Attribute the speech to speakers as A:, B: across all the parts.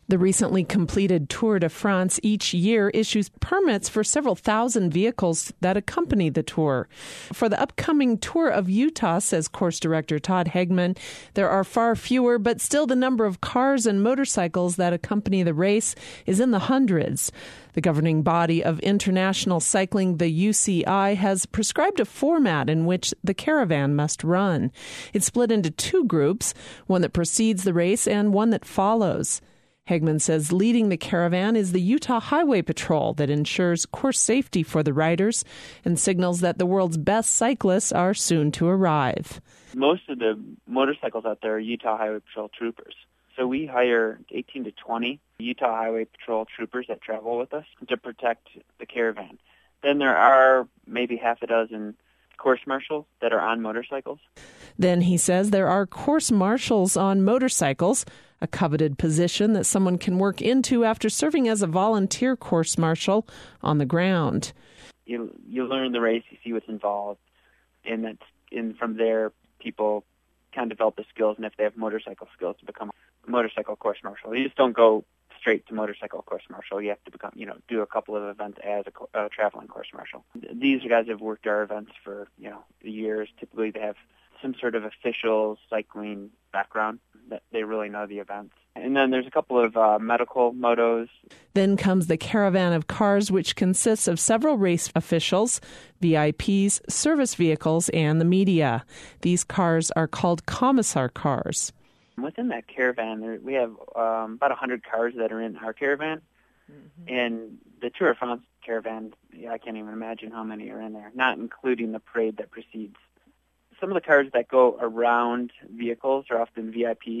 A: The recently completed Tour de France each year issues permits for several thousand vehicles that accompany the tour. For the upcoming Tour of Utah, says course director Todd Hegman, there are far fewer, but still the number of cars and motorcycles that accompany the race is in the hundreds. The governing body of international cycling, the UCI, has prescribed a format in which the caravan must run. It's split into two groups, one that precedes the race and one that follows. Hegman says leading the caravan is the Utah Highway Patrol that ensures course safety for the riders and signals that the world's best cyclists are soon to arrive.
B: Most of the motorcycles out there are Utah Highway Patrol troopers. So we hire 18 to 20 Utah Highway Patrol troopers that travel with us to protect the caravan. Then there are maybe half a dozen course marshals that are on motorcycles.
A: Then he says there are course marshals on motorcycles, a coveted position that someone can work into after serving as a volunteer course marshal on the ground.
B: You learn the race, you see what's involved, and from there people kind of develop the skills, and if they have motorcycle skills, to become a motorcycle course marshal. You just don't go straight to motorcycle course marshal. You have to become, do a couple of events as a traveling course marshal. These guys have worked our events for, years. Typically they have some sort of official cycling background that they really know the events. And then there's a couple of medical motos.
A: Then comes the caravan of cars, which consists of several race officials, VIPs, service vehicles, and the media. These cars are called commissar cars.
B: Within that caravan, we have about 100 cars that are in our caravan. Mm-hmm. And the Tour de France caravan, I can't even imagine how many are in there, not including the parade that precedes. Some of the cars that go around vehicles are often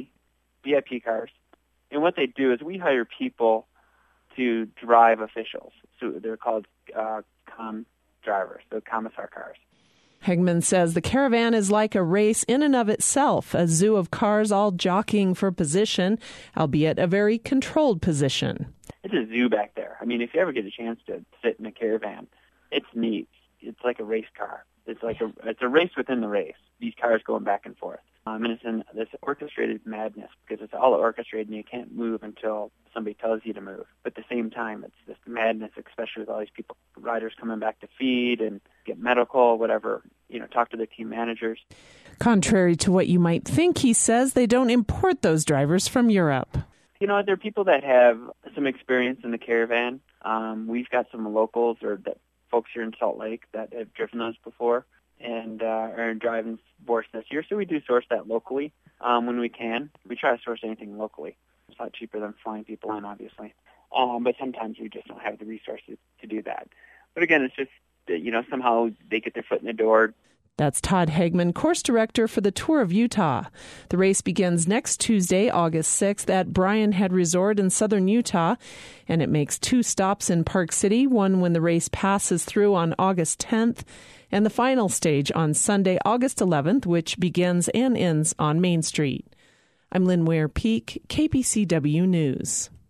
B: VIP cars. And what they do is we hire people to drive officials. So they're called drivers, so commissar cars.
A: Hegman says the caravan is like a race in and of itself, a zoo of cars all jockeying for position, albeit a very controlled position.
B: It's a zoo back there. I mean, if you ever get a chance to sit in a caravan, it's neat. It's like a race car. It's a race within the race. These cars going back and forth. And it's in this orchestrated madness because it's all orchestrated and you can't move until somebody tells you to move. But at the same time, it's this madness, especially with all these riders coming back to feed and get medical, whatever, talk to their team managers.
A: Contrary to what you might think, he says they don't import those drivers from Europe.
B: There are people that have some experience in the caravan. We've got some locals or folks here in Salt Lake that have driven those before and are driving Boris this year. So we do source that locally when we can. We try to source anything locally. It's a lot cheaper than flying people in, obviously. But sometimes we just don't have the resources to do that. But again, it's just that, somehow they get their foot in the door.
A: That's Todd Hegman, course director for the Tour of Utah. The race begins next Tuesday, August 6th, at Brian Head Resort in southern Utah, and it makes 2 stops in Park City, one when the race passes through on August 10th, and the final stage on Sunday, August 11th, which begins and ends on Main Street. I'm Lynn Ware Peak, KPCW News.